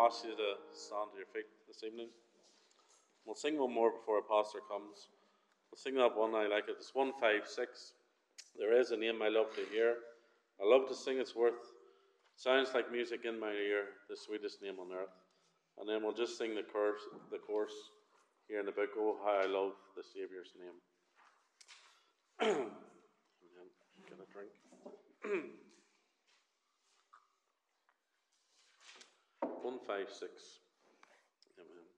ask you to stand to your feet this evening. We'll sing one more before our pastor comes. We'll sing that one, I like it. It's 156. There is a name I love to hear. I love to sing its worth. Sounds like music in my ear, the sweetest name on earth. And then we'll just sing the chorus here in the book, Oh, how I love the Saviour's name. Get a drink. 156. Amen.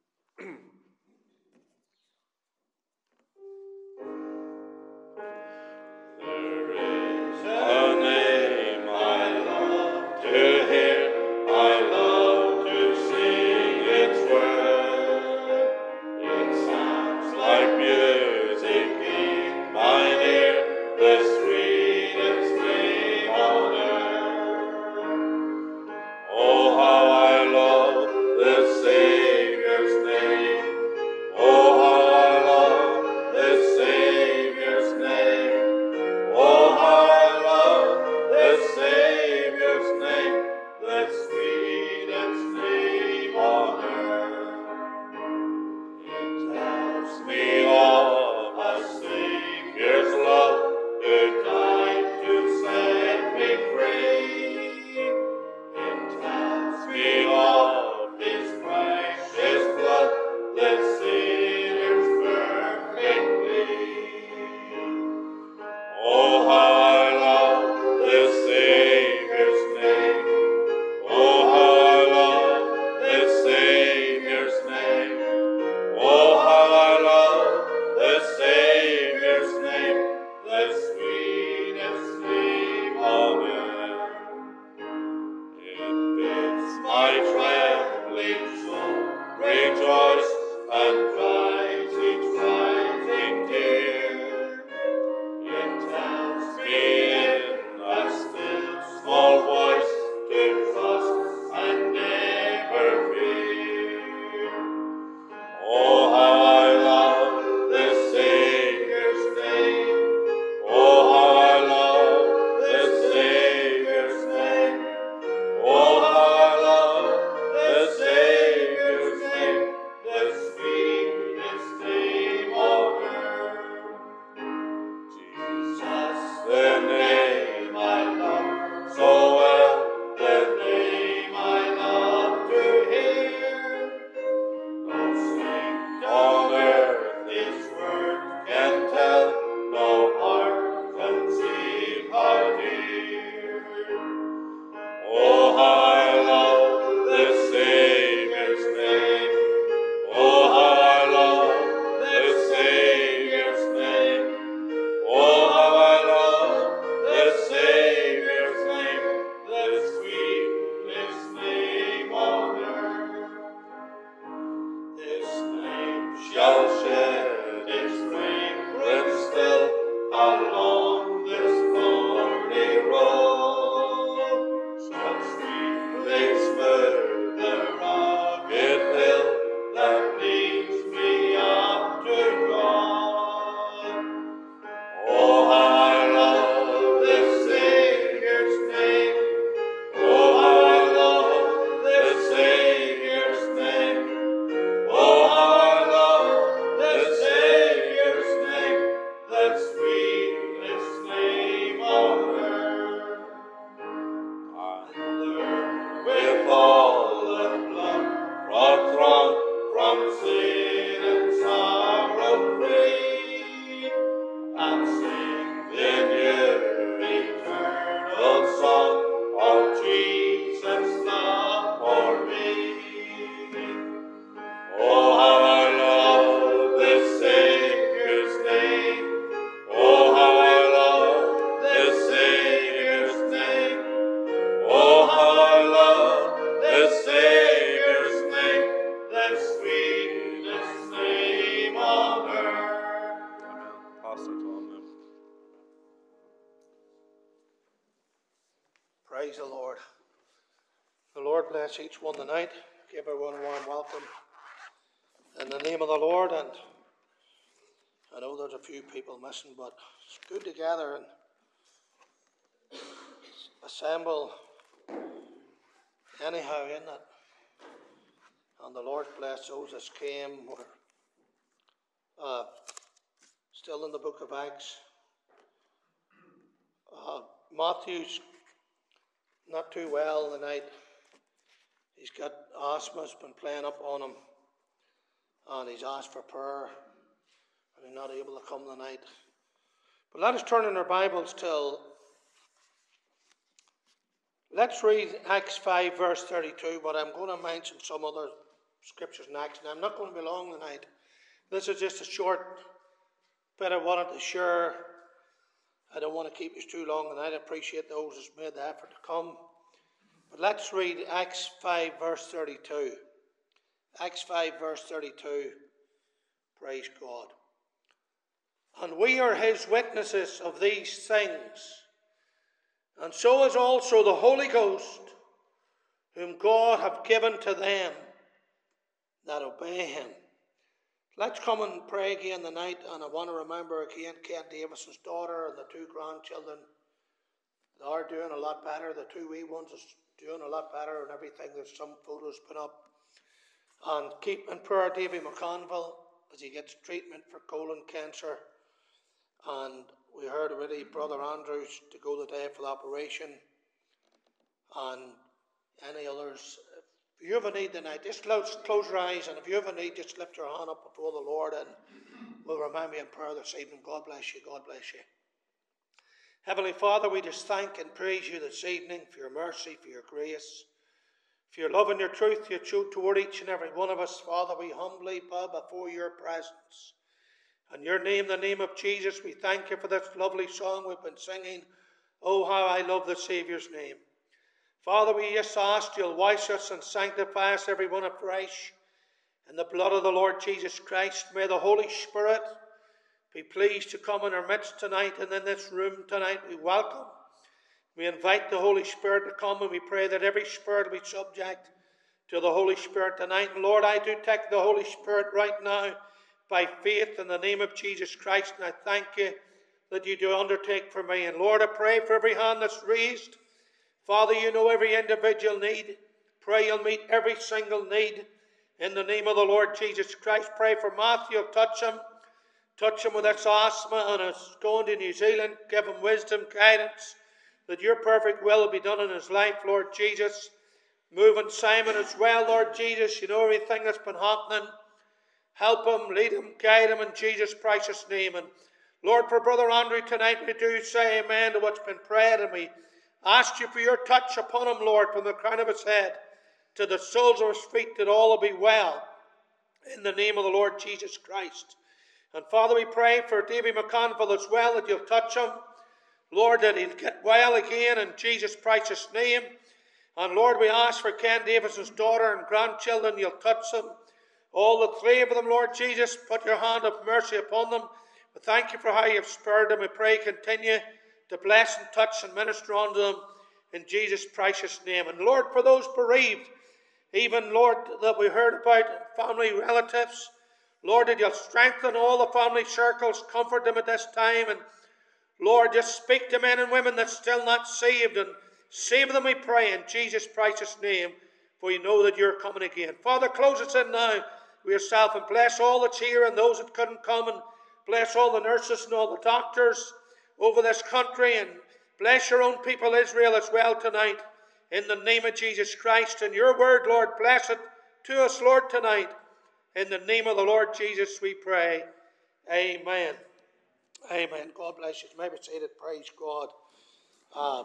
There is a name I love to hear, I love to sing its word. It sounds like music in my ear, the sweetest name on earth. Oh, how I love the Savior's name. Oh, how I love the Savior's name. Oh, how I love the Savior's name, the sweetest name on earth. It tells me of a Savior's love who died to set me free. It tells me of His precious blood that sinners perfectly. Oh, how I love the Savior's name. Oh, how I love the Savior's name. Oh, how I love the Savior's name, the sweetest name on earth. It bids my trembling soul rejoice and dries each rising tear. It tells me in a still small voice to trust and never fear. Oh, how I love the Savior's name. Oh, how I love the Savior's name. Oh, how I love the Savior's name, the sweetest name on earth. Jesus, the name I love so well, the name I love to hear. No saint on earth His word can tell, no heart conceive how dear. Oh, how I love the Savior's name. Oh, how I love the Savior's name. Oh, how I love the Savior's name, the sweetest name on earth. This name shall shed its fragrance still along this thorny road. Shall sweetly smooth the rugged hill that leads me up to God. Oh, how I love the Savior's name. Oh, how I love the Savior's name. Oh, how I love the Savior's name, the sweetest name on earth. And with all the blood brought from sin and sorrow free, and sing the new eternal song of Jesus' love for me. Oh, how I love the Savior's name. Oh, how I love the Savior's name. Oh, how I love the Savior's name, the sweetest name on earth. Amen. Pastor Tom. Praise the Lord. The Lord bless each one tonight. Give everyone a warm welcome in the name of the Lord. And I know there's a few people missing, but it's good to gather and assemble anyhow, isn't it? And the Lord bless those that came. We're still in the book of Acts. Matthew's not too well tonight. He's got asthma's been playing up on him, and he's asked for prayer, and he's not able to come tonight. But let us turn in our Bibles let's read Acts 5 verse 32, but I'm going to mention some other scriptures next, and I'm not going to be long tonight. This is just a short bit I wanted to share. I don't want to keep you too long tonight. I appreciate those who's made the effort to come. But let's read Acts 5 verse 32. Acts 5 verse 32. Praise God. And we are his witnesses of these things, and so is also the Holy Ghost, whom God hath given to them that obey him. Let's come and pray again tonight, and I want to remember again Ken Davison's daughter and the two grandchildren. They are doing a lot better. The two wee ones is doing a lot better and everything. There's some photos put up. And keep in prayer Davy McConville as he gets treatment for colon cancer. And we heard already Brother Andrews to go the day for the operation. And any others. If you have a need tonight, just close your eyes, and if you have a need, just lift your hand up before the Lord, and we'll remember you in prayer this evening. God bless you. God bless you. Heavenly Father, we just thank and praise you this evening for your mercy, for your grace, for your love and your truth you show toward each and every one of us. Father, we humbly bow before your presence. In your name, the name of Jesus, we thank you for this lovely song we've been singing. Oh, how I love the Saviour's name. Father, we just ask you'll wash us and sanctify us, every one afresh, in the blood of the Lord Jesus Christ. May the Holy Spirit be pleased to come in our midst tonight, and in this room tonight we welcome. We invite the Holy Spirit to come, and we pray that every spirit will be subject to the Holy Spirit tonight. And Lord, I do take the Holy Spirit right now by faith in the name of Jesus Christ, and I thank you that you do undertake for me. And Lord, I pray for every hand that's raised. Father, you know every individual need. Pray you'll meet every single need in the name of the Lord Jesus Christ. Pray for Matthew, touch him with his asthma and his going to New Zealand. Give him wisdom, guidance, that your perfect will be done in his life, Lord Jesus. Moving Simon as well, Lord Jesus. You know everything that's been happening. Help him, lead him, guide him in Jesus' precious name. And Lord, for Brother Andrew tonight, we do say amen to what's been prayed, and we ask you for your touch upon him, Lord, from the crown of his head to the soles of his feet, that all will be well in the name of the Lord Jesus Christ. And Father, we pray for Davy McConville as well, that you'll touch him, Lord, that he'll get well again in Jesus' precious name. And Lord, we ask for Ken Davison's daughter and grandchildren, you'll touch them. All the three of them, Lord Jesus, put your hand of mercy upon them. We thank you for how you've spared them. We pray continue to bless and touch and minister unto them in Jesus' precious name. And Lord, for those bereaved, even, Lord, that we heard about, family, relatives, Lord, that you'll strengthen all the family circles, comfort them at this time, and Lord, just speak to men and women that's still not saved, and save them, we pray, in Jesus' precious name, for we know that you're coming again. Father, close us in now with yourself, and bless all that's here and those that couldn't come, and bless all the nurses and all the doctors over this country, and bless your own people Israel as well tonight, in the name of Jesus Christ. And your word, Lord, bless it to us, Lord, tonight. In the name of the Lord Jesus we pray. Amen. Amen. God bless you. Maybe say that. Praise God.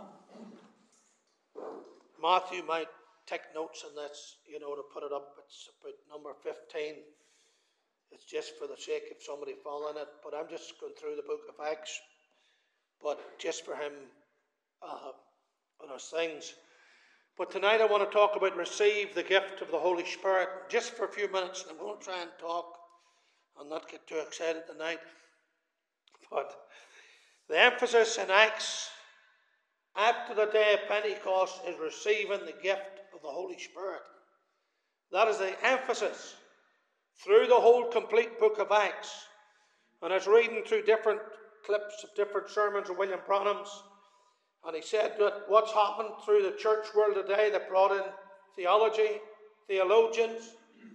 Matthew might take notes on this, to put it up. It's about number 15. It's just for the sake of somebody following it. But I'm just going through the book of Acts. But just for him and his things. But tonight I want to talk about receive the gift of the Holy Spirit. Just for a few minutes, and I'm going to try and talk and not get too excited tonight. But the emphasis in Acts after the day of Pentecost is receiving the gift of the Holy Spirit. That is the emphasis through the whole complete book of Acts. And I was reading through different clips of different sermons of William Branham's, and he said that what's happened through the church world today, they brought in theology, theologians,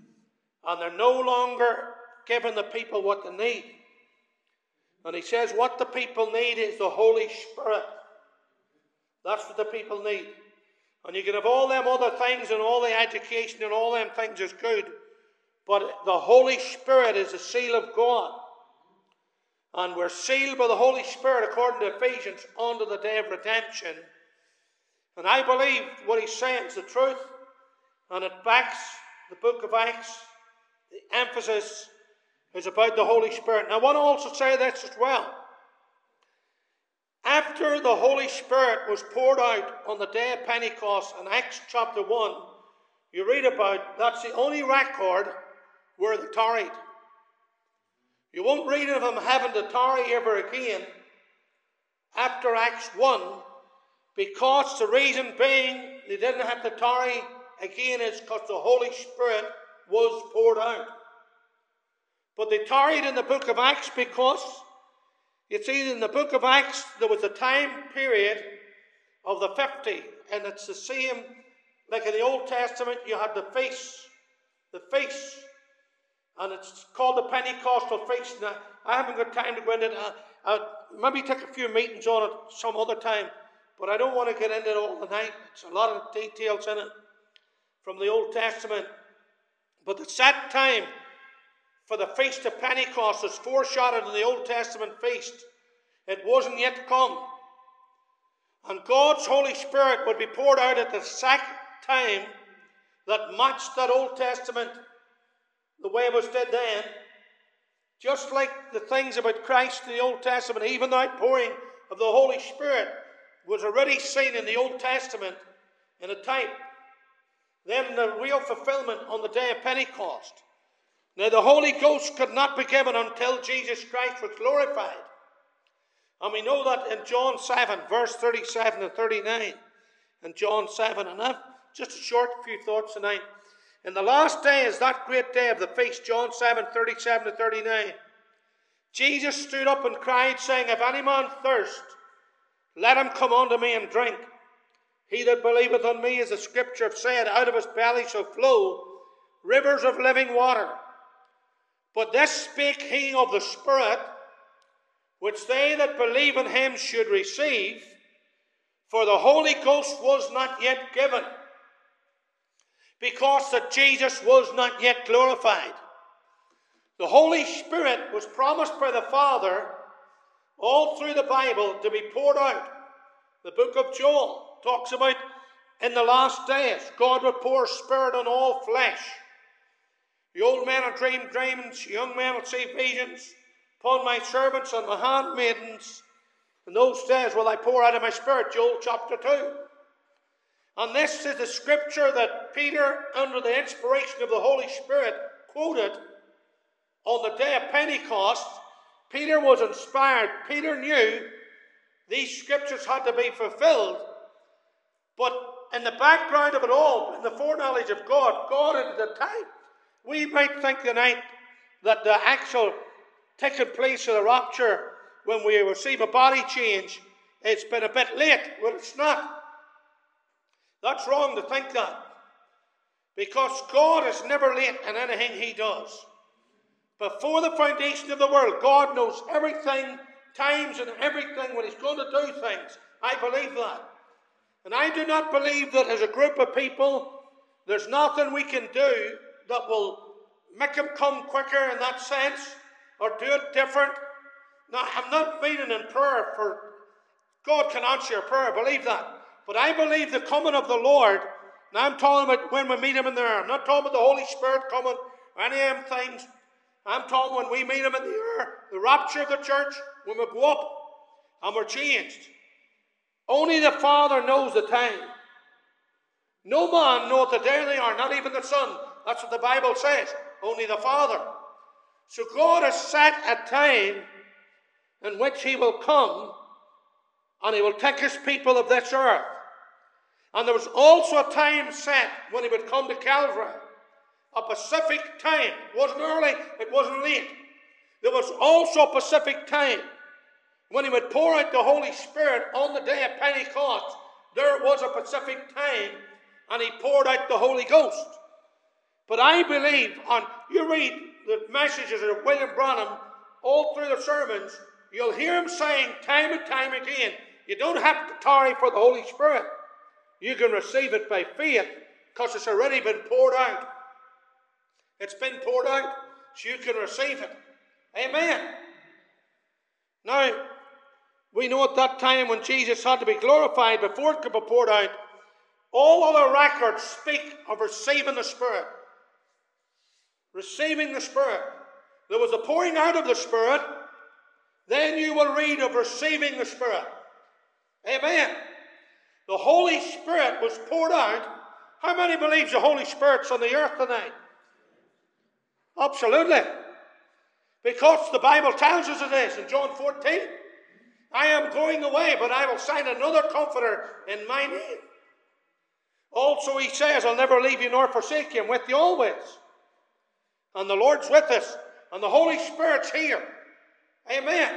And they're no longer giving the people what they need. And he says what the people need is the Holy Spirit. That's what the people need. And you can have all them other things and all the education and all them things is good. But the Holy Spirit is the seal of God. And we're sealed by the Holy Spirit, according to Ephesians, unto the day of redemption. And I believe what he's saying is the truth. And it backs the book of Acts. The emphasis is about the Holy Spirit. And I want to also say this as well. After the Holy Spirit was poured out on the day of Pentecost in Acts chapter 1, you read about, that's the only record where they tarried. You won't read of them having to tarry ever again after Acts 1, because the reason being they didn't have to tarry again is because the Holy Spirit was poured out. But they tarried in the book of Acts because, you see, in the book of Acts there was a time period of the 50, and it's the same, like in the Old Testament you had the feasts, and it's called the Pentecostal feast. Now, I haven't got time to go into it. I'll maybe take a few meetings on it some other time, but I don't want to get into it all tonight. It's a lot of details in it from the Old Testament. But the set time for the Feast of Pentecost is foreshadowed in the Old Testament feast. It wasn't yet come. And God's Holy Spirit would be poured out at the exact time that matched that Old Testament, the way it was did then. Just like the things about Christ in the Old Testament, even the outpouring of the Holy Spirit was already seen in the Old Testament in a type. Then the real fulfillment on the day of Pentecost. Now the Holy Ghost could not be given until Jesus Christ was glorified. And we know that in John 7, verse 37 and 39. In John 7, and I've just a short few thoughts tonight. In the last day is that great day of the feast, John 7, 37 to 39. Jesus stood up and cried, saying, If any man thirst, let him come unto me and drink. He that believeth on me, as the scripture hath said, out of his belly shall flow rivers of living water. But this spake he of the Spirit, which they that believe in him should receive, for the Holy Ghost was not yet given, because that Jesus was not yet glorified. The Holy Spirit was promised by the Father all through the Bible to be poured out. The book of Joel talks about in the last days God would pour His Spirit on all flesh. The old men will dream dreams, young men will see visions. Upon my servants and my handmaidens, in those days will I pour out of my Spirit, Joel chapter 2. And this is the scripture that Peter, under the inspiration of the Holy Spirit, quoted on the day of Pentecost. Peter was inspired. Peter knew these scriptures had to be fulfilled. But in the background of it all, in the foreknowledge of God, God at the time, we might think tonight that the actual taking place of the rapture, when we receive a body change, it's been a bit late. Well, it's not. That's wrong to think that. Because God is never late in anything He does. Before the foundation of the world, God knows everything, times and everything, when He's going to do things. I believe that. And I do not believe that as a group of people, there's nothing we can do that will make Him come quicker in that sense, or do it different. Now, I'm not meaning in prayer for God can answer your prayer, I believe that. But I believe the coming of the Lord, and I'm talking about when we meet Him in the air. I'm not talking about the Holy Spirit coming, or any of them things. I'm talking when we meet Him in the air, the rapture of the church, when we go up and we're changed. Only the Father knows the time. No man knoweth the day they are, not even the Son. That's what the Bible says. Only the Father. So God has set a time in which He will come and He will take His people of this earth. And there was also a time set when He would come to Calvary. A Pacific time. It wasn't early, it wasn't late. There was also a Pacific time when He would pour out the Holy Spirit on the day of Pentecost. There was a Pacific time and He poured out the Holy Ghost. But I believe, and you read the messages of William Branham all through the sermons, you'll hear him saying time and time again, you don't have to tarry for the Holy Spirit. You can receive it by faith because it's already been poured out. It's been poured out, so you can receive it. Amen. Now, we know at that time when Jesus had to be glorified before it could be poured out, all other records speak of receiving the Spirit. Receiving the Spirit. There was a pouring out of the Spirit. Then you will read of receiving the Spirit. Amen. The Holy Spirit was poured out. How many believes the Holy Spirit's on the earth tonight? Absolutely. Because the Bible tells us it is in John 14. I am going away, but I will send another Comforter in my name. Also he says, I'll never leave you nor forsake you. I'm with you always. And the Lord's with us. And the Holy Spirit's here. Amen.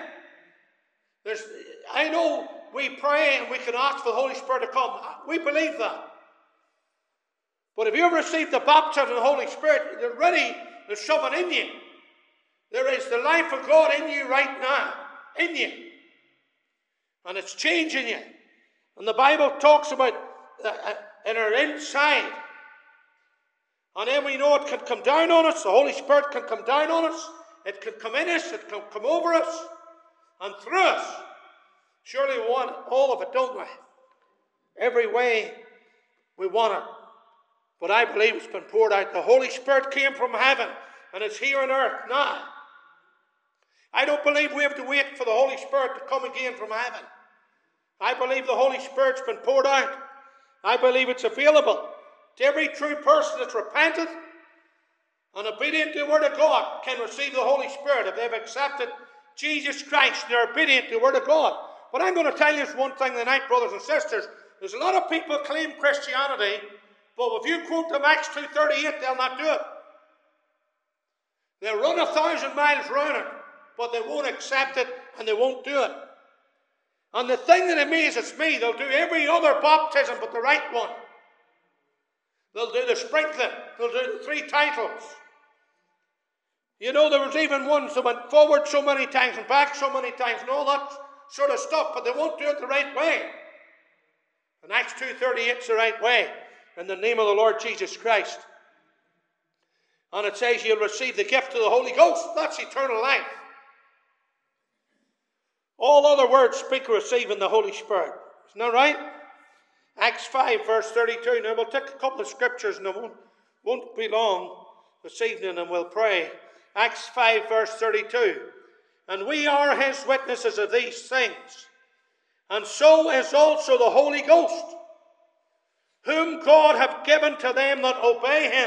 I know we pray and we can ask for the Holy Spirit to come. We believe that. But if you have received the baptism of the Holy Spirit, there's something in you. There is the life of God in you right now. In you. And it's changing you. And the Bible talks about in our inside. And then we know it can come down on us. The Holy Spirit can come down on us. It can come in us. It can come over us. And through us. Surely we want all of it, don't we? Every way we want it. But I believe it's been poured out. The Holy Spirit came from heaven. And it's here on earth now. I don't believe we have to wait for the Holy Spirit to come again from heaven. I believe the Holy Spirit's been poured out. I believe it's available to every true person that's repented and obedient to the Word of God can receive the Holy Spirit if they've accepted Jesus Christ and they're obedient to the Word of God. But I'm going to tell you one thing tonight, brothers and sisters. There's a lot of people claim Christianity, but if you quote them Acts 2:38, they'll not do it. They'll run 1,000 miles round it, but they won't accept it and they won't do it. And the thing that amazes me, they'll do every other baptism but the right one. They'll do the sprinkling. They'll do the 3 titles. You know, there was even ones that went forward so many times and back so many times and all that sort of stuff, but they won't do it the right way. And Acts 2:38 is the right way, in the name of the Lord Jesus Christ. And it says you'll receive the gift of the Holy Ghost. That's eternal life. All other words speak of receiving the Holy Spirit. Isn't that right? Acts 5 verse 32. Now we'll take a couple of scriptures and it won't be long this evening and we'll pray. Acts 5 verse 32. And we are his witnesses of these things. And so is also the Holy Ghost, whom God hath given to them that obey him.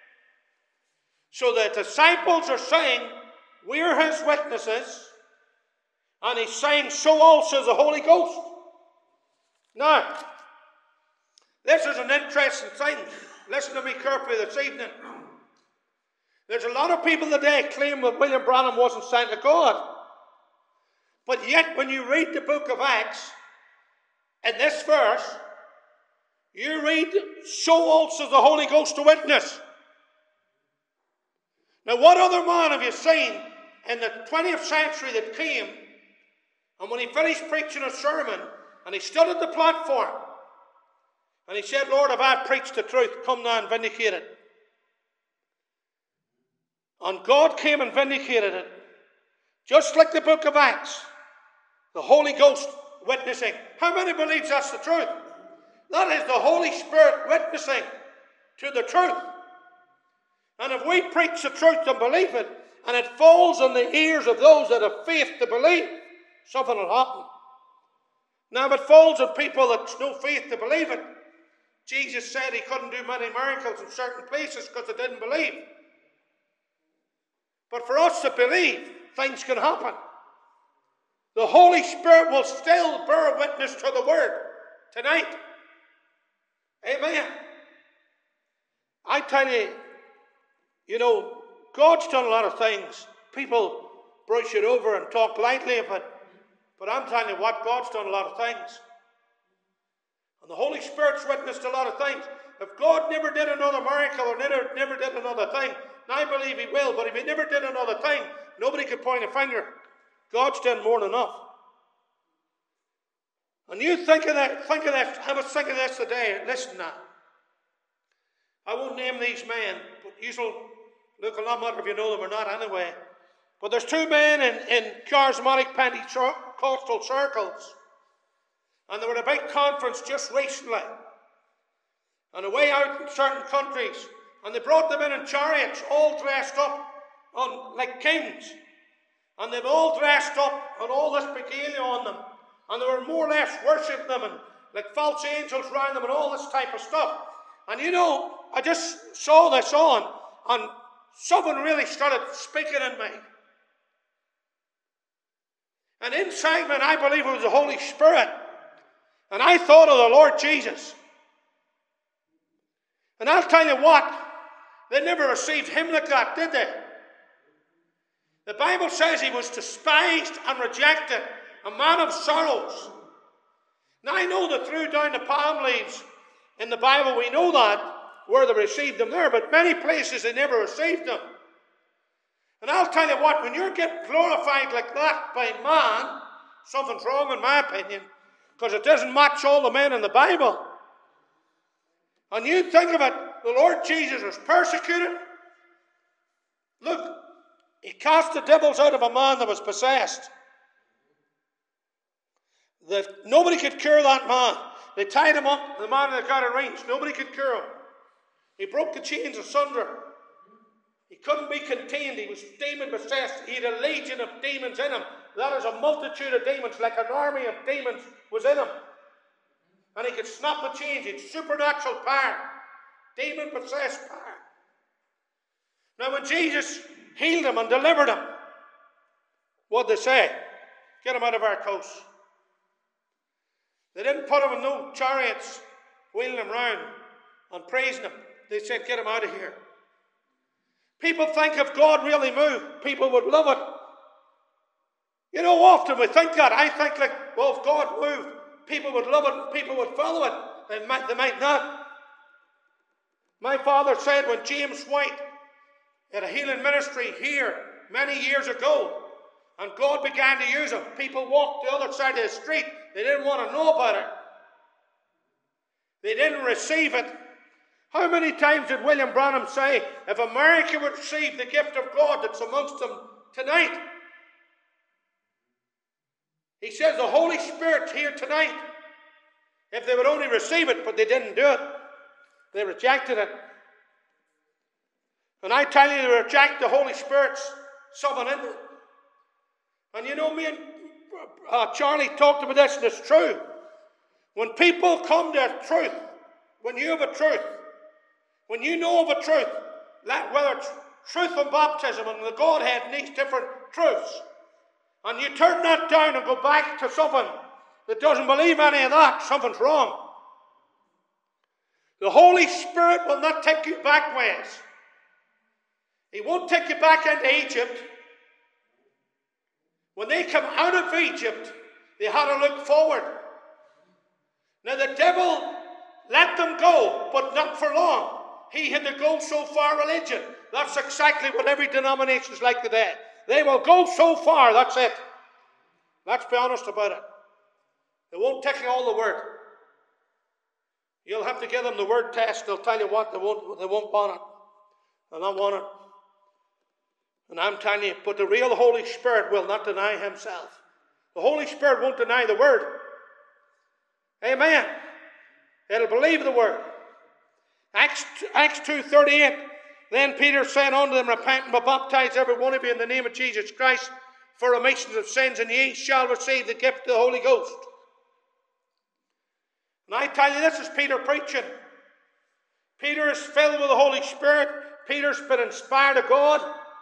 So the disciples are saying, we're his witnesses. And he's saying, so also is the Holy Ghost. Now, this is an interesting thing. Listen to me carefully this evening. There's a lot of people today claim that William Branham wasn't sent of God. But yet, when you read the book of Acts, in this verse, you read, so also is the Holy Ghost to witness. Now, what other man have you seen in the 20th century that came, and when he finished preaching a sermon, and he stood at the platform, and he said, Lord, if I preached the truth, come now and vindicate it. And God came and vindicated it. Just like the book of Acts. The Holy Ghost witnessing. How many believes that's the truth? That is the Holy Spirit witnessing to the truth. And if we preach the truth and believe it, and it falls on the ears of those that have faith to believe, something will happen. Now, if it falls on people that's no faith to believe it, Jesus said he couldn't do many miracles in certain places because they didn't believe. But for us to believe, things can happen. The Holy Spirit will still bear witness to the Word tonight. Amen. I tell you, you know, God's done a lot of things. People brush it over and talk lightly about it. But I'm telling you what, God's done a lot of things. And the Holy Spirit's witnessed a lot of things. If God never did another miracle or never did another thing, and I believe he will, but if he never did another thing, nobody could point a finger. God's done more than enough. And you think of that, I was thinking of this today. Listen now. I won't name these men, but you'll look a lot matter if you know them or not anyway. But there's two men in charismatic Pentecostal circles. And they were at a big conference just recently. And away out in certain countries. And they brought them in chariots, all dressed up like kings. And they've all dressed up and all this regalia on them. And they were more or less worshipping them and like false angels around them and all this type of stuff. And you know, I just saw this on and something really started speaking in me. And inside me, and I believe it was the Holy Spirit. And I thought of the Lord Jesus. And I'll tell you what, they never received him like that, did they? The Bible says he was despised and rejected, a man of sorrows. Now I know they threw down the palm leaves in the Bible, we know that, where they received them there, but many places they never received them. And I'll tell you what, when you're getting glorified like that by man, something's wrong in my opinion, because it doesn't match all the men in the Bible. And you think of it, the Lord Jesus was persecuted. Look, he cast the devils out of a man that was possessed. Nobody could cure that man. They tied him up, the man that got a range. Nobody could cure him. He broke the chains asunder. He couldn't be contained. He was demon possessed. He had a legion of demons in him. That is a multitude of demons, like an army of demons was in him. And he could snap the chains. He had supernatural power. Demon possessed power. Now when Jesus healed him and delivered him, what did they say? Get him out of our coast. They didn't put him in no chariots, wheeling him round and praising him. They said, get him out of here. People think if God really moved, people would love it. You know, often we think that. I think like, well, if God moved, people would love it and people would follow it. They might not. My father said when James White had a healing ministry here many years ago, and God began to use him, people walked the other side of the street. They didn't want to know about it. They didn't receive it. How many times did William Branham say, if America would receive the gift of God that's amongst them tonight? He says the Holy Spirit's here tonight. If they would only receive it, but they didn't do it. They rejected it. And I tell you, to reject the Holy Spirit's something in it. And you know, me and Charlie talked about this, and it's true. When people come to truth, when you have a truth, when you know of a truth, whether it's truth and baptism and the Godhead and these different truths, and you turn that down and go back to someone that doesn't believe any of that, something's wrong. The Holy Spirit will not take you back ways. He won't take you back into Egypt. When they come out of Egypt, they had to look forward. Now the devil let them go, but not for long. He had to go so far religion. That's exactly what every denomination is like today. They will go so far, that's it. Let's be honest about it. They won't take you all the word. You'll have to give them the word test. They'll tell you what, they won't want it. They'll not want it. And I'm telling you, but the real Holy Spirit will not deny himself. The Holy Spirit won't deny the word. Amen. It'll believe the word. Acts 2:38. Then Peter said unto them, repent and be baptized every one of you in the name of Jesus Christ for remission of sins, and ye shall receive the gift of the Holy Ghost. And I tell you, this is Peter preaching. Peter is filled with the Holy Spirit. Peter's been inspired of God.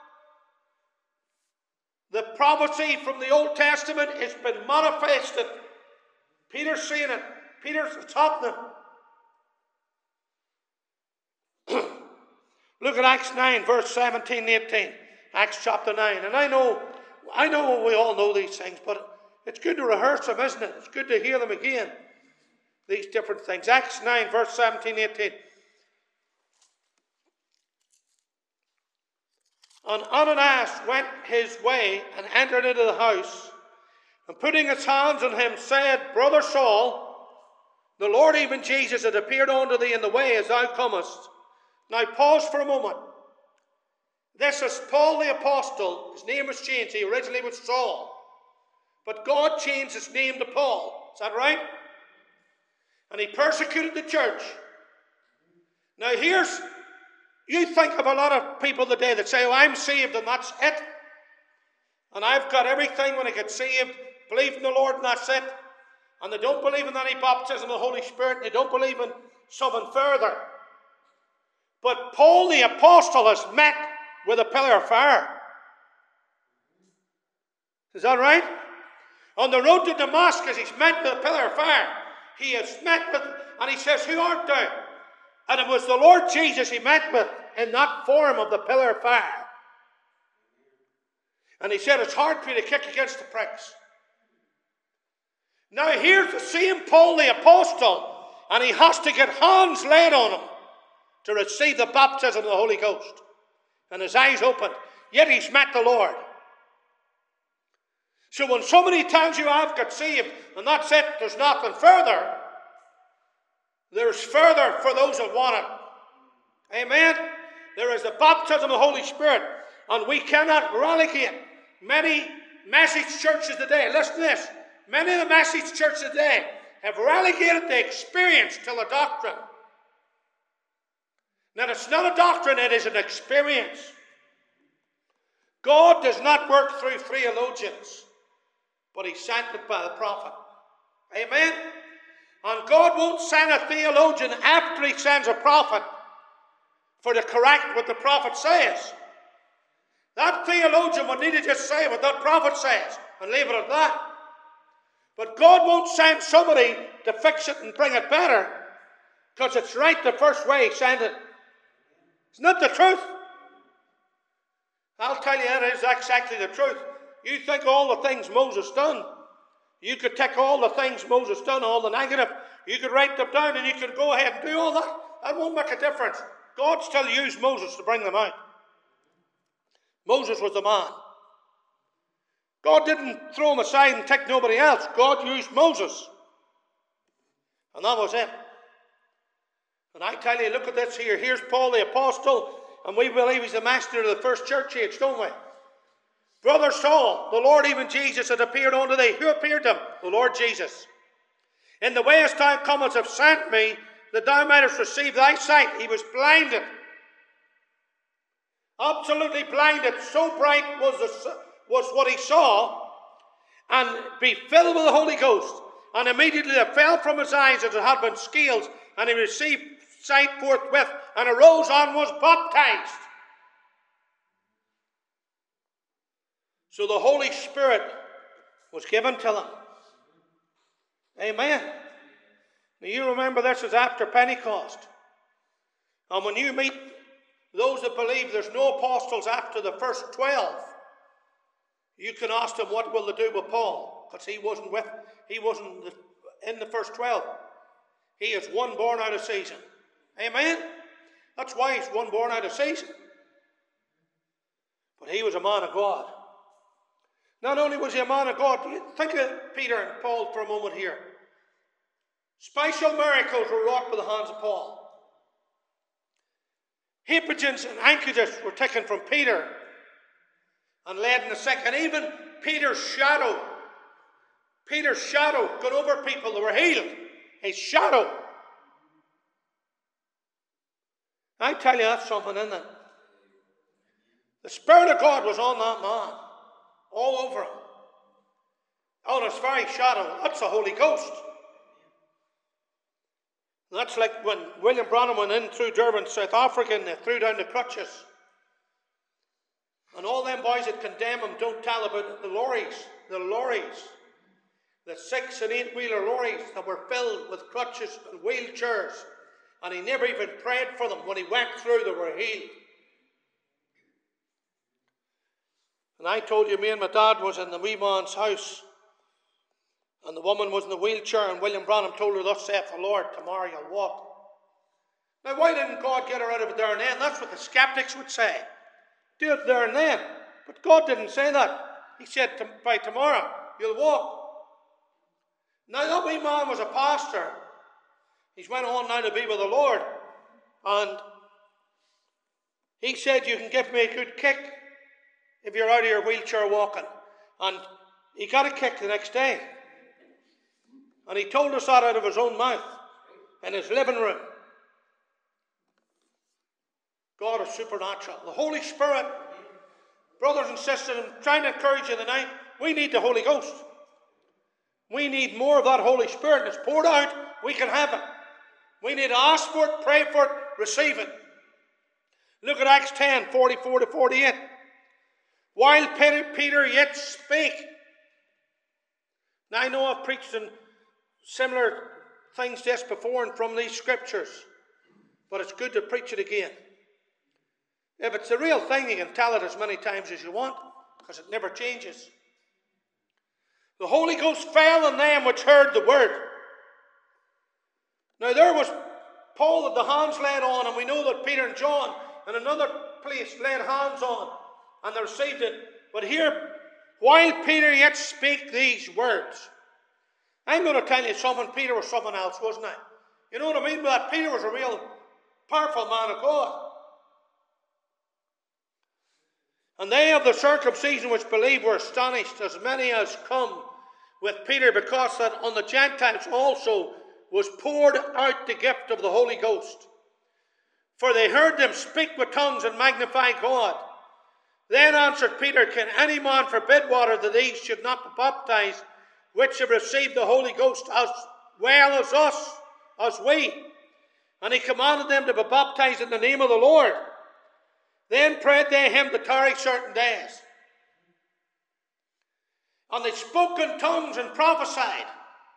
The prophecy from the Old Testament has been manifested. Peter's seeing it. It's happening. Look at Acts 9, verse 17 and 18. Acts chapter 9. And I know we all know these things, but it's good to rehearse them, isn't it? It's good to hear them again. These different things. Acts 9, verse 17 and 18. And Ananias went his way and entered into the house, and putting his hands on him, said, Brother Saul, the Lord, even Jesus, had appeared unto thee in the way as thou comest. Now pause for a moment. This is Paul the Apostle. His name was changed. He originally was Saul. But God changed his name to Paul. Is that right? And he persecuted the church. Now you think of a lot of people today that say, oh, I'm saved and that's it. And I've got everything when I get saved, believe in the Lord and that's it. And they don't believe in any baptism of the Holy Spirit, and they don't believe in something further. But Paul the Apostle has met with a pillar of fire. Is that right? On the road to Damascus, he's met with a pillar of fire. He has met with, and he says, who art thou? And it was the Lord Jesus he met with in that form of the pillar of fire. And he said, it's hard for you to kick against the pricks. Now here's the same Paul the Apostle, and he has to get hands laid on him to receive the baptism of the Holy Ghost. And his eyes opened, yet he's met the Lord. So when somebody tells you I've got saved and that's it, there's nothing further, there's further for those that want it. Amen? There is the baptism of the Holy Spirit, and we cannot relegate many message churches today. Listen to this. Many of the message churches today have relegated the experience to the doctrine. Now, it's not a doctrine, it is an experience. God does not work through theologians, but he sent it by the prophet. Amen? And God won't send a theologian after he sends a prophet for to correct what the prophet says. That theologian would need to just say what that prophet says and leave it at that. But God won't send somebody to fix it and bring it better because it's right the first way he sent it. It's not the truth. I'll tell you, it is exactly the truth. You think all the things Moses done, you could take all the things Moses done, all the negative, you could write them down and you could go ahead and do all that. That won't make a difference. God still used Moses to bring them out. Moses was the man. God didn't throw him aside and take nobody else. God used Moses. And that was it. And I tell you, look at this here. Here's Paul the Apostle, and we believe he's the master of the first church age, don't we? Brother Saul, the Lord, even Jesus, had appeared unto thee. Who appeared to him? The Lord Jesus. In the way as thou comest have sent me, that thou mightest receive thy sight. He was blinded. Absolutely blinded. So bright was what he saw, and be filled with the Holy Ghost. And immediately there fell from his eyes as it had been scales, and he received sight forthwith, and arose and was baptized. So the Holy Spirit was given to them. Amen. Now you remember this is after Pentecost. And when you meet those that believe there's no apostles after the first 12, you can ask them what will they do with Paul, because he wasn't in the first 12. He is one born out of season. Amen? That's why he's one born out of season. But he was a man of God. Not only was he a man of God, think of Peter and Paul for a moment here. Special miracles were wrought by the hands of Paul. Hypogenes and anchorages were taken from Peter and laid in the sick. And even Peter's shadow got over people that were healed. His shadow. I tell you, that's something, isn't it? The Spirit of God was on that man. All over him. On his very shadow. That's the Holy Ghost. That's like when William Branham went in through Durban, South Africa, and they threw down the crutches. And all them boys that condemn him don't tell about the lorries. The 6- and 8-wheeler lorries that were filled with crutches and wheelchairs. And he never even prayed for them. When he went through, they were healed. And I told you, me and my dad was in the wee man's house. And the woman was in the wheelchair, and William Branham told her, thus saith the Lord, tomorrow you'll walk. Now, why didn't God get her out of it there and then? That's what the skeptics would say. Do it there and then. But God didn't say that. He said, by tomorrow, you'll walk. Now, that wee man was a pastor. He's went on now to be with the Lord. And he said, you can give me a good kick if you're out of your wheelchair walking. And he got a kick the next day. And he told us that out of his own mouth in his living room. God is supernatural. The Holy Spirit, brothers and sisters, I'm trying to encourage you tonight, we need the Holy Ghost. We need more of that Holy Spirit. And it's poured out, we can have it. We need to ask for it, pray for it, receive it. Look at Acts 10, 44 to 48. While Peter yet spake. Now I know I've preached on similar things to this before and from these scriptures, but it's good to preach it again. If it's the real thing, you can tell it as many times as you want, because it never changes. The Holy Ghost fell on them which heard the word. Now there was Paul had the hands laid on, and we know that Peter and John in another place laid hands on, and they received it. But here, while Peter yet spake these words, I'm going to tell you something, Peter was someone else, wasn't he? You know what I mean by that? Peter was a real powerful man of God. And they of the circumcision which believed were astonished, as many as come with Peter, because that on the Gentiles also was poured out the gift of the Holy Ghost. For they heard them speak with tongues and magnify God. Then answered Peter, can any man forbid water that these should not be baptized, which have received the Holy Ghost as well as us, as we? And he commanded them to be baptized in the name of the Lord. Then prayed they him to tarry certain days. And they spoke in tongues and prophesied.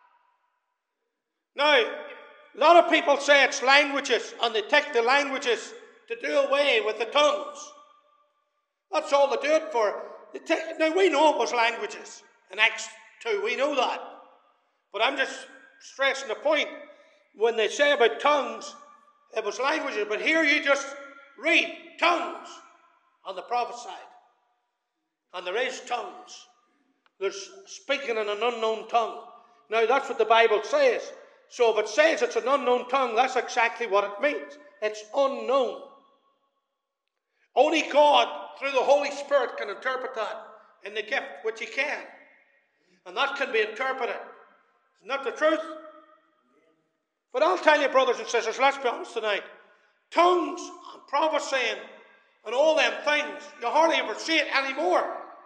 Now, a lot of people say it's languages, and they take the languages to do away with the tongues. That's all they do it for. Now, we know it was languages in Acts 2, we know that. But I'm just stressing the point. When they say about tongues, it was languages. But here you just read tongues, and they prophesied. And there is tongues. There's speaking in an unknown tongue. Now, that's what the Bible says. So if it says it's an unknown tongue, that's exactly what it means. It's unknown. Only God, through the Holy Spirit, can interpret that in the gift, which He can. And that can be interpreted. Isn't that the truth? But I'll tell you, brothers and sisters, let's be honest tonight. Tongues and prophesying and all them things, you hardly ever see it anymore.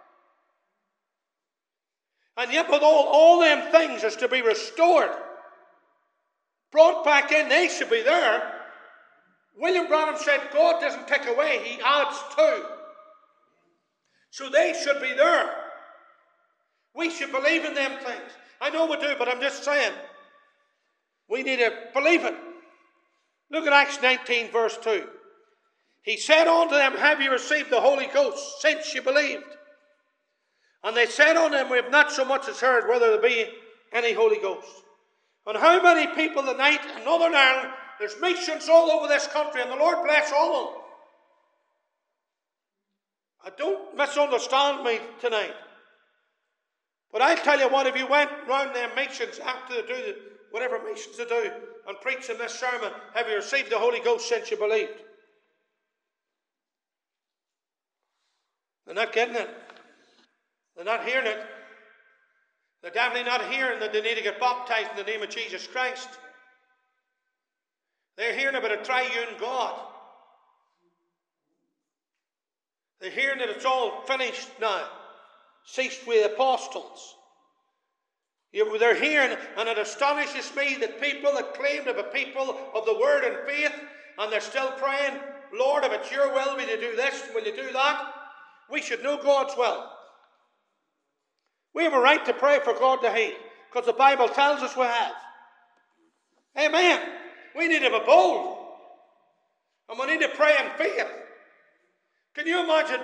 And yet with all them things is to be restored, brought back in, they should be there. William Branham said God doesn't take away, He adds to. So they should be there. We should believe in them things. I know we do, but I'm just saying, we need to believe it. Look at Acts 19 verse 2. He said unto them, have you received the Holy Ghost since you believed? And they said unto him, we have not so much as heard whether there be any Holy Ghost. And how many people tonight in Northern Ireland, there's missions all over this country, and the Lord bless all of them. Don't misunderstand me tonight. But I'll tell you what, if you went round them missions after they do whatever missions they do and preach in this sermon, have you received the Holy Ghost since you believed? They're not getting it. They're not hearing it. They're definitely not hearing that they need to get baptized in the name of Jesus Christ. They're hearing about a triune God. They're hearing that it's all finished now. Ceased with the apostles. They're hearing, and it astonishes me that people that claim to be people of the word and faith, and they're still praying, Lord, if it's your will, will you do this, will you do that? We should know God's will. We have a right to pray for God to heal, because the Bible tells us we have. Amen. We need to be bold. And we need to pray in faith. Can you imagine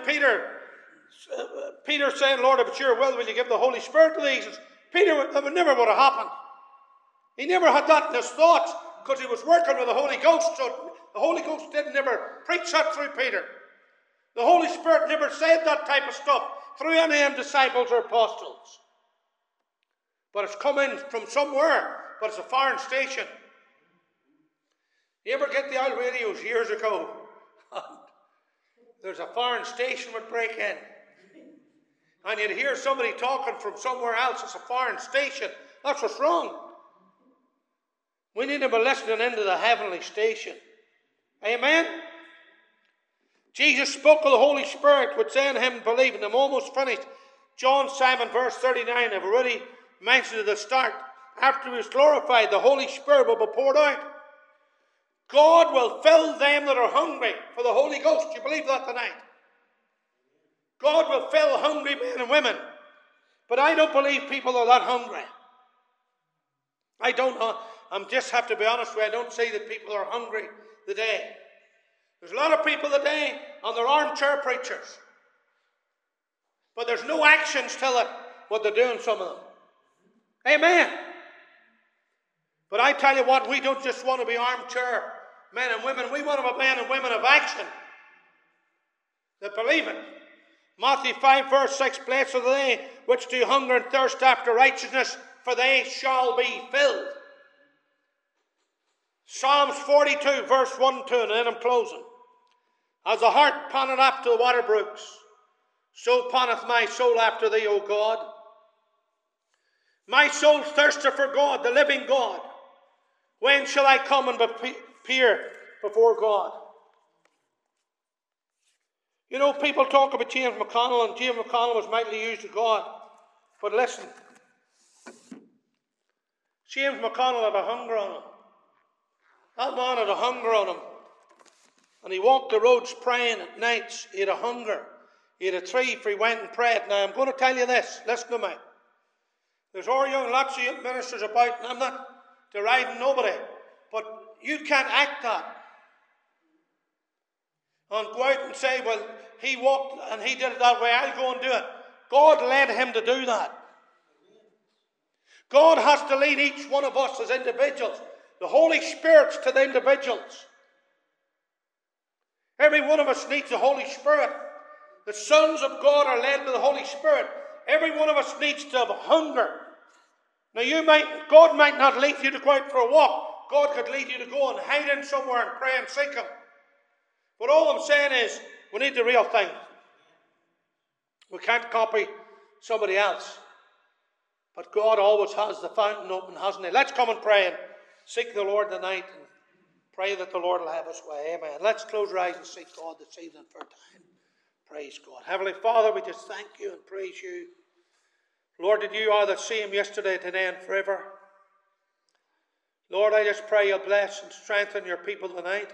Peter saying, Lord, if it's your will you give the Holy Spirit to these? That never would have happened. He never had that in his thoughts, because he was working with the Holy Ghost. So the Holy Ghost didn't ever preach that through Peter. The Holy Spirit never said that type of stuff through any of them disciples or apostles. But it's come in from somewhere, but it's a foreign station. You ever get the old radios years ago? There's a foreign station would break in. And you'd hear somebody talking from somewhere else. It's a foreign station. That's what's wrong. We need to be listening into the heavenly station. Amen? Jesus spoke of the Holy Spirit, which in him believing. I'm almost finished. John 7, verse 39. I've already mentioned at the start. After he was glorified, the Holy Spirit will be poured out. God will fill them that are hungry for the Holy Ghost. Do you believe that tonight? God will fill hungry men and women. But I don't believe people are that hungry. I don't know. I just have to be honest with you. I don't say that people are hungry today. There's a lot of people today and they're armchair preachers. But there's no actions tell it what they're doing, some of them. Amen. But I tell you what, we don't just want to be armchair men and women. We want to be men and women of action that believe it. Matthew 5 verse 6, blessed are they which do hunger and thirst after righteousness, for they shall be filled. Psalms 42 verse 1 and 2, and then I'm closing. As the hart panteth after the water brooks, so panteth my soul after thee, O God. My soul thirsteth for God, the living God. When shall I come and appear before God? You know, people talk about James McConnell, and James McConnell was mightily used of God. But listen, James McConnell had a hunger on him. That man had a hunger on him. And he walked the roads praying at nights. He had a hunger. He had a tree for he went and prayed. Now, I'm going to tell you this. Listen to me. There's lots of young ministers about, and I'm not deriding nobody, but you can't act that. And go out and say, well, he walked and he did it that way, I'll go and do it. God led him to do that. God has to lead each one of us as individuals. The Holy Spirit's to the individuals. Every one of us needs the Holy Spirit. The sons of God are led by the Holy Spirit. Every one of us needs to have hunger. Now God might not lead you to go out for a walk. God could lead you to go and hide in somewhere and pray and seek him. But all I'm saying is, we need the real thing. We can't copy somebody else. But God always has the fountain open, hasn't he? Let's come and pray and seek the Lord tonight and pray that the Lord will have his way. Amen. Let's close our eyes and seek God this evening for a time. Praise God. Heavenly Father, we just thank you and praise you. Lord, that you are the same yesterday, today, and forever. Lord, I just pray you'll bless and strengthen your people tonight.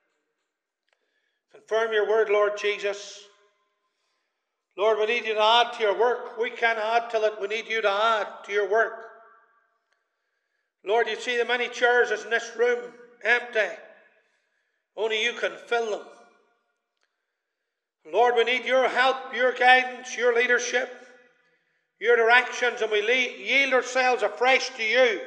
Confirm your word, Lord Jesus. Lord, we need you to add to your work. We can't add to it. We need you to add to your work. Lord, you see the many chairs in this room empty. Only you can fill them. Lord, we need your help, your guidance, your leadership, your directions, and we yield ourselves afresh to you.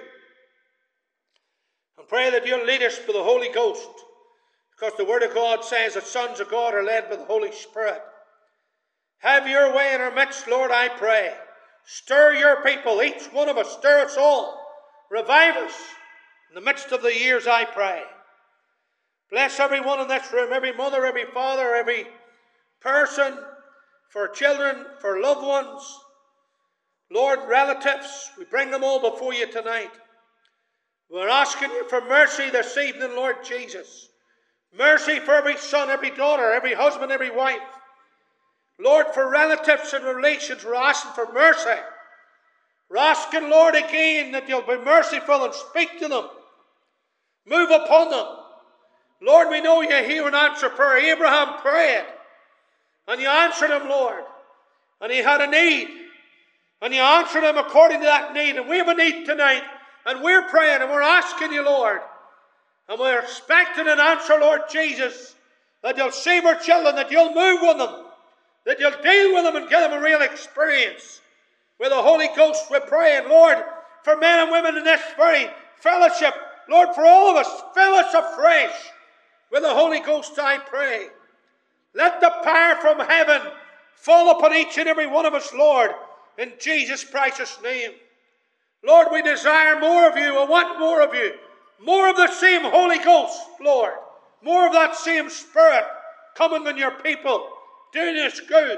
And pray that you'll lead us by the Holy Ghost, because the Word of God says that sons of God are led by the Holy Spirit. Have your way in our midst, Lord, I pray. Stir your people, each one of us, stir us all. Revive us in the midst of the years, I pray. Bless everyone in this room, every mother, every father, every person, for children, for loved ones. Lord, relatives, we bring them all before you tonight. We're asking you for mercy this evening, Lord Jesus. Mercy for every son, every daughter, every husband, every wife. Lord, for relatives and relations, we're asking for mercy. We're asking, Lord, again that you'll be merciful and speak to them. Move upon them. Lord, we know you hear and answer prayer. Abraham prayed, and you answered him, Lord. And he had a need, and you answered him according to that need. And we have a need tonight, and we're praying, and we're asking you, Lord. And we're expecting an answer, Lord Jesus, that you'll save our children, that you'll move with them, that you'll deal with them and give them a real experience. With the Holy Ghost, we're praying, Lord, for men and women in this very fellowship. Lord, for all of us, fill us afresh with the Holy Ghost, I pray. Let the power from heaven fall upon each and every one of us, Lord, in Jesus' precious name. Lord, we desire more of you. I want more of you. More of the same Holy Ghost, Lord. More of that same Spirit coming on your people, doing us good.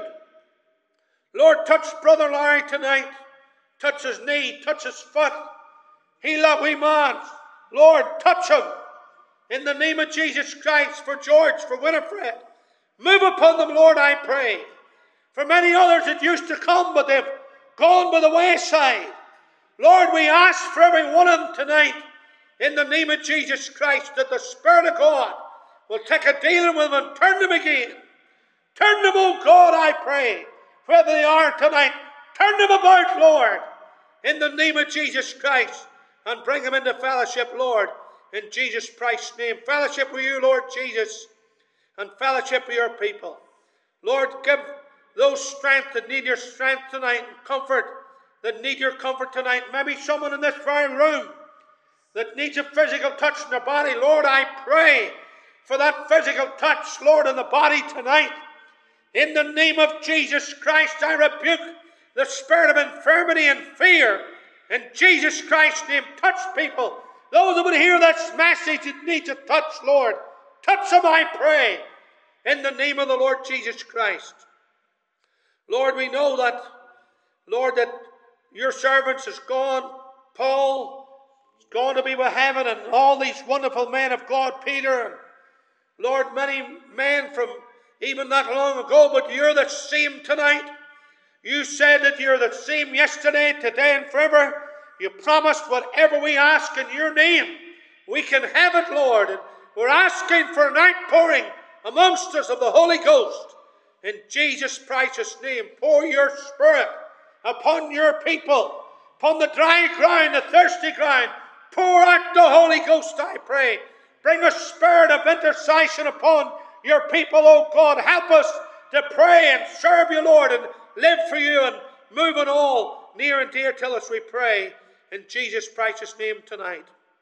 Lord, touch Brother Larry tonight. Touch his knee, touch his foot. Heal that wee man. Lord, touch him. In the name of Jesus Christ, for George, for Winifred. Move upon them, Lord, I pray. For many others that used to come, but they've gone by the wayside. Lord, we ask for every one of them tonight, in the name of Jesus Christ, that the Spirit of God will take a dealing with them and turn them again. Turn them, oh God, I pray, wherever they are tonight. Turn them about, Lord, in the name of Jesus Christ, and bring them into fellowship, Lord, in Jesus Christ's name. Fellowship with you, Lord Jesus, and fellowship with your people. Lord, give those strength that need your strength tonight, and comfort that need your comfort tonight. Maybe someone in this very room that needs a physical touch in their body. Lord, I pray for that physical touch, Lord, in the body tonight. In the name of Jesus Christ, I rebuke the spirit of infirmity and fear. In Jesus Christ's name, touch people. Those that would hear this message that need a touch, Lord, touch them, I pray, in the name of the Lord Jesus Christ. Lord, we know that, Lord, that your servants is gone. Paul is gone to be with heaven, and all these wonderful men of God, Peter, and Lord, many men from even not long ago, but you're the same tonight. You said that you're the same yesterday, today, and forever. You promised whatever we ask in your name, we can have it, Lord. And we're asking for an outpouring amongst us of the Holy Ghost. In Jesus' precious name, pour your Spirit upon your people, upon the dry ground, the thirsty ground. Pour out the Holy Ghost, I pray. Bring a spirit of intercession upon your people, oh God. Help us to pray and serve you, Lord, and live for you and move on all near and dear till us, we pray, in Jesus' precious name tonight.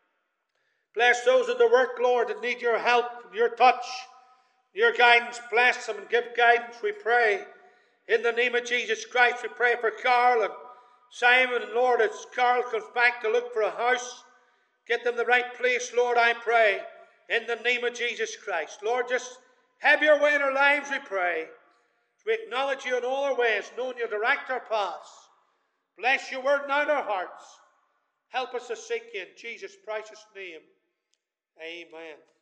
Bless those at the work, Lord, that need your help, your touch, your guidance. Bless them and give guidance, we pray. In the name of Jesus Christ, we pray for Carl and Simon. And Lord, as Carl comes back to look for a house, get them the right place, Lord, I pray. In the name of Jesus Christ. Lord, just have your way in our lives, we pray. We acknowledge you in all our ways, knowing you direct our paths. Bless your word now in our hearts. Help us to seek you in Jesus' precious name. Amen.